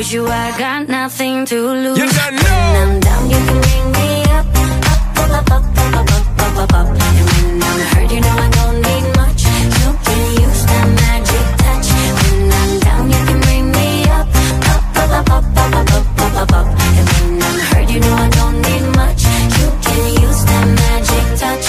With you I got nothing to lose. You don't know. When I'm down, you can bring me up, up, up, up, up, up, up, up, up, up. And when I'm hurt, you know I don't need much. You can use that magic touch. When I'm down, you can bring me up, up, up, up, up, up, up, up, up, up. And when I'm hurt, you know I don't need much. You can use that magic touch.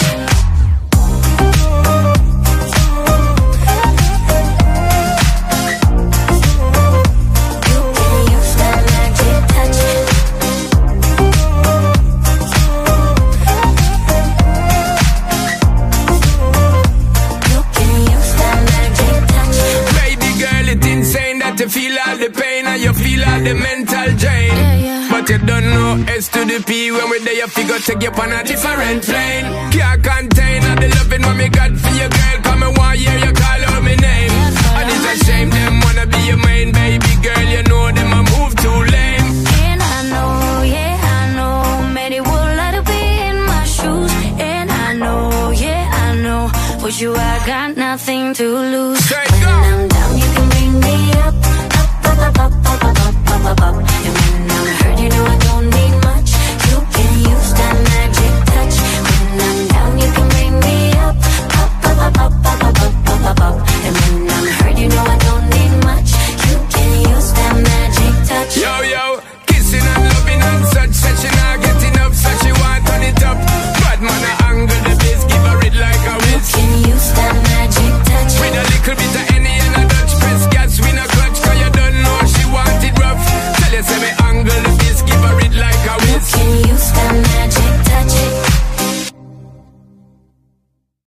You feel all the pain and you feel all the mental drain. But you don't know S to the P. When we're there, you figure take you on a different plane. Can't contain all the loving what me got for your girl. Come and one year you call out my name. And it's a shame them wanna be your main baby girl. You know them a move too lame. And I know, yeah I know, many would like to be in my shoes. And I know, yeah I know, with you I got nothing to lose. Straight when go. I'm down, you can bring me up, up, up, up, up, up, up, up, up, up. And when I'm hurt, you know I